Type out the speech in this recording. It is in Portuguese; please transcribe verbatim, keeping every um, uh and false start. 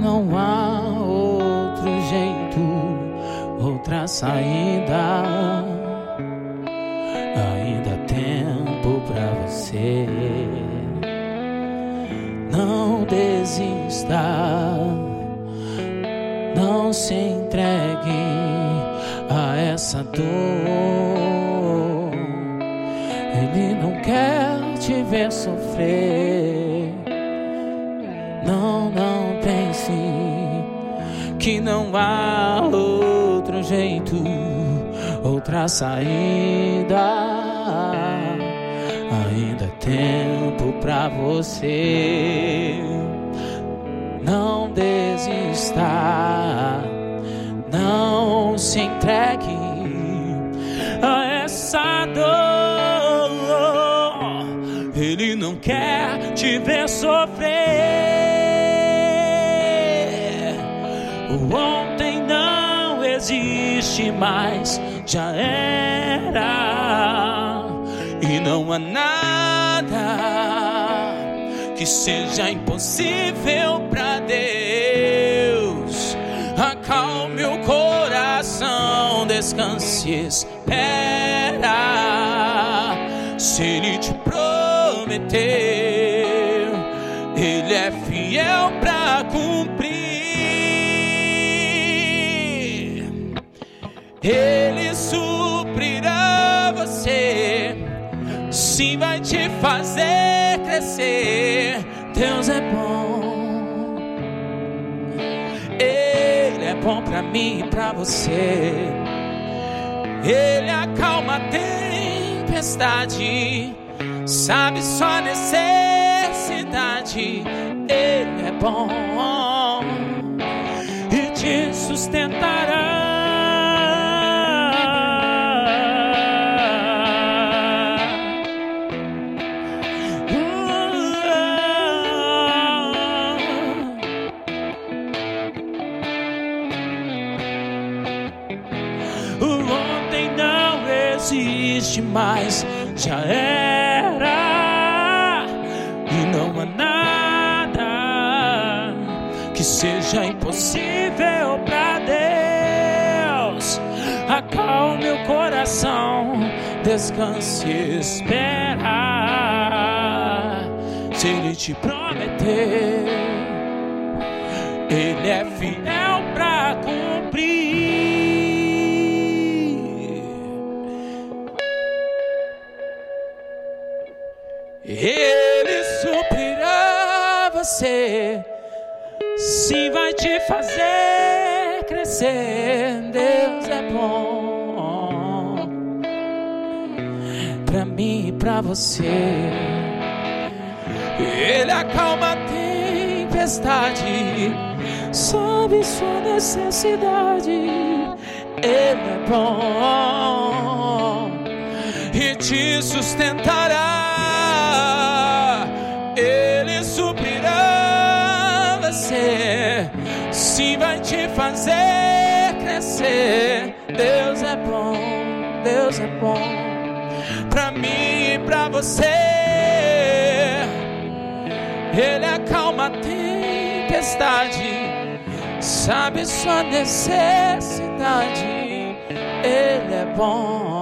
não há outro jeito, outra saída. Ainda há tempo pra você. Não desista, não se entregue a essa dor. Ele não quer te ver sofrer. Não, não pense que não há outro jeito, outra saída. Ainda é tempo pra você. Não desista, não se entregue a essa dor. Ele não quer te ver sofrer. O ontem não existe mais, já era. E não há nada que seja impossível para Deus. Acalme o coração, descanse, espera. Se Ele te prometeu, Ele é fiel para cumprir. Ele suprirá você, sim, vai te fazer crescer. Deus é bom, Ele é bom pra mim e pra você. Ele acalma a tempestade, sabe sua necessidade. Ele é bom e te sustentará. Existe mais, já era. E não há nada que seja impossível para Deus. Acalme o coração, descanse, espera. Se Ele te prometeu, Ele é fiel para cumprir. Ele suprirá você, sim, vai te fazer crescer. Deus é bom pra mim e pra você. Ele acalma a tempestade, sabe sua necessidade. Ele é bom e te sustentará. Ele suprirá você, sim, vai te fazer crescer. Deus é bom, Deus é bom pra mim e pra você. Ele acalma a tempestade, sabe sua necessidade. Ele é bom.